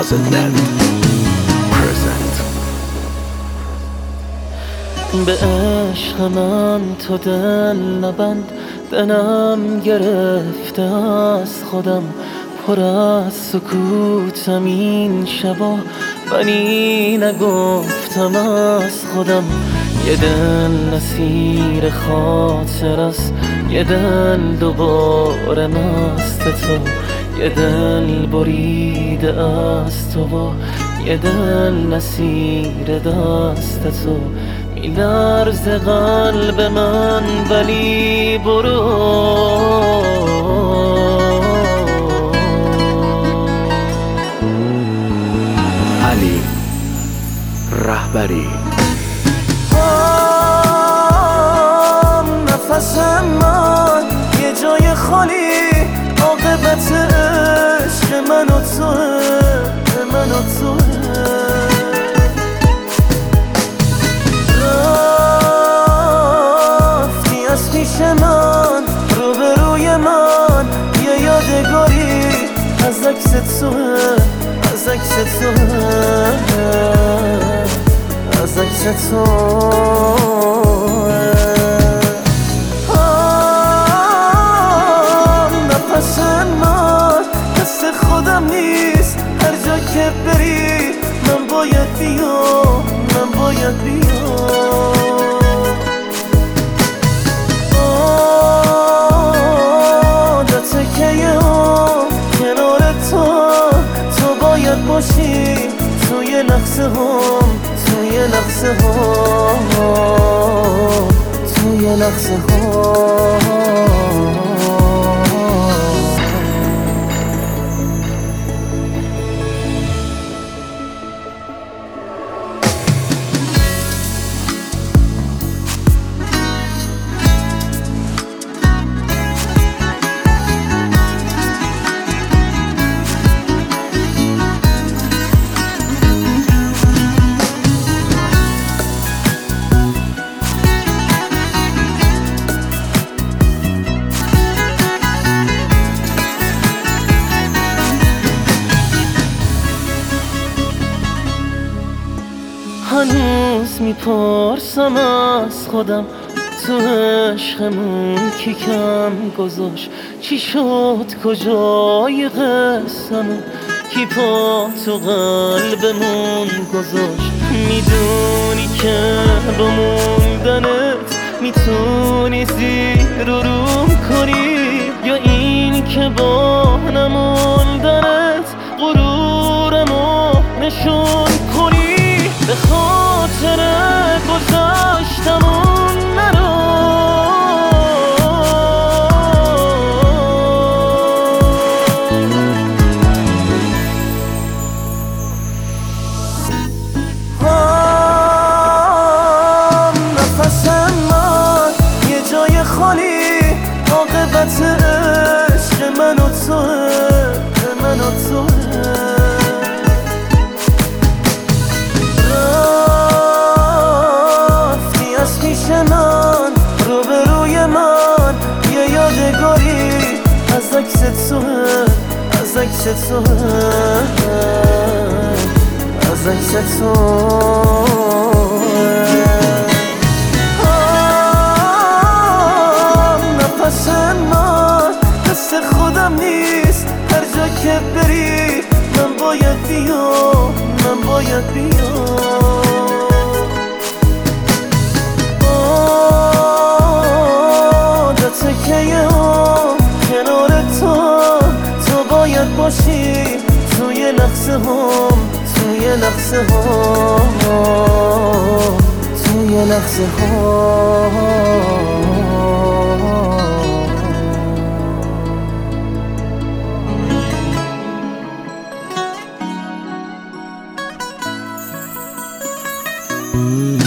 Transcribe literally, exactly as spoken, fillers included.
Closet Net present. به عشق من تو دل نبند، دلم گرفته از خودم، پر از سکوتم این شبا، ولی نگفتم از خودم. یه دل نسیر خاطر است، یه دل دوباره مست تو، یه دل بریده از تو و یه دل نسیر دست تو. میلرزه قلب من ولی برو. علی رهبری. نفس من یه جای خالی، عاقبت عشق من و توه، من و توه. رفتی از پیش من، روبروی من، یه یادگاری از عکس توه، از عکس توه، از عکس توه. نفس من دست خودم نیست، هر جا که بری من باید بیام، من باید بیام. عادته که یه هم کنار تو، تو باید باشی توی لحظه هم، توی لحظه هم، توی لحظه هم. هنوز میپرسم از خودم، تو عشقمون کی کم گذاشت؟ چی شد کجای قصه‌مون؟ کی پا تو قلبمون گذاشت؟ میدونی که با موندنت میتونی زیر و روم کنی، یا این که با نموندنت غرورمو نشون کنی؟ به خاطر گذاشتمون نرو. نفس من یه جای خالی، عاقبت عشق من و توه، من و توه. من روبروی من، یه یادگاری از عکس توه، از عکس توه، از عکس توه. نفس من دست خودم نیست، هر جا که بری من باید بیام، من باید بیام. که یه هم کنار تو، تو باید باشی توی لحظه هم، توی لحظه هم، توی لحظه هم.